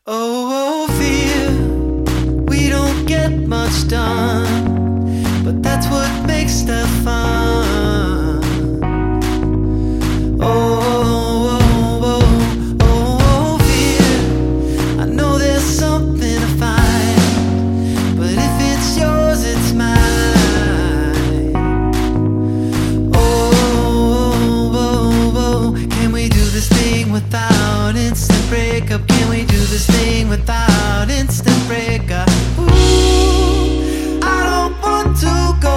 Oh, fear, we don't get much done, but that's what makes stuff fun. Oh, fear, I know there's something to find, but if it's yours, it's mine. Can we do this thing without instant breakup? Can we do this thing without instant breakup? Ooh, I don't want to go